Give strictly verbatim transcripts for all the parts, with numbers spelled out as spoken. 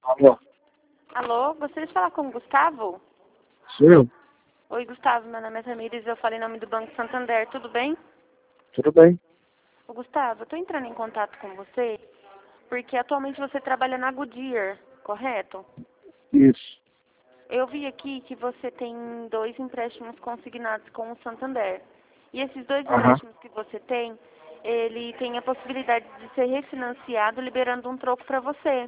Alô, Alô, gostaria de falar com o Gustavo? sou eu? Oi, Gustavo, meu nome é Tamires, eu falo em nome do Banco Santander, tudo bem? Tudo bem? Ô, Gustavo, eu estou entrando em contato com você porque atualmente você trabalha na Goodyear, correto? Isso. Eu vi aqui que você tem dois empréstimos consignados com o Santander. E esses dois Aham. empréstimos que você tem, ele tem a possibilidade de ser refinanciado, liberando um troco para você.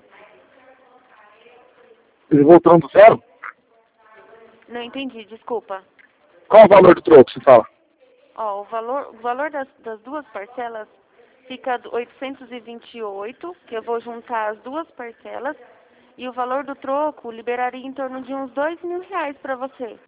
Ele voltou do zero? Não entendi, desculpa. Qual o valor do troco, você fala? Ó, o valor, o valor das, das duas parcelas fica oitocentos e vinte e oito, que eu vou juntar as duas parcelas, e o valor do troco liberaria em torno de uns dois mil reais para você.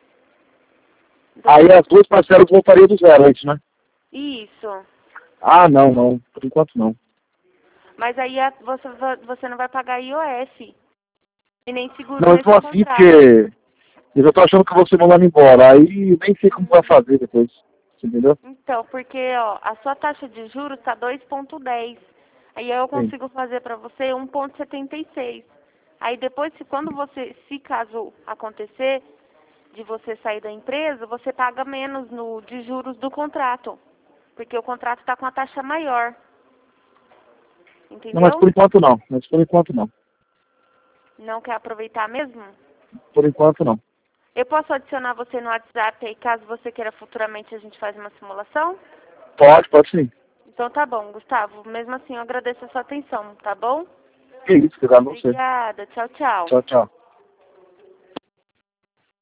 Aí Dois- as duas parcelas voltariam do zero antes, né? Isso. Ah, não, não. Por enquanto não. Mas aí a- você, va- você não vai pagar I O F e nem seguro Não, então nesse assim, contrato. porque eu já tô achando que você mandando embora. Aí nem sei como vai Hum. fazer depois. Você entendeu? Então, porque ó, a sua taxa de juros está dois vírgula dez. Aí eu Sim. consigo fazer para você um vírgula setenta e seis. Aí depois, se quando você, se caso acontecer de você sair da empresa, você paga menos no de juros do contrato, porque o contrato está com a taxa maior, Não, mas entendeu? por enquanto não. Mas por enquanto não. Não quer aproveitar mesmo? Por enquanto não. Eu posso adicionar você no WhatsApp aí, caso você queira futuramente a gente faz uma simulação? Pode, pode sim. Então tá bom, Gustavo. Mesmo assim, eu agradeço a sua atenção, tá bom? Que isso, que dá não sei. Obrigada. Tchau, tchau. Tchau, tchau.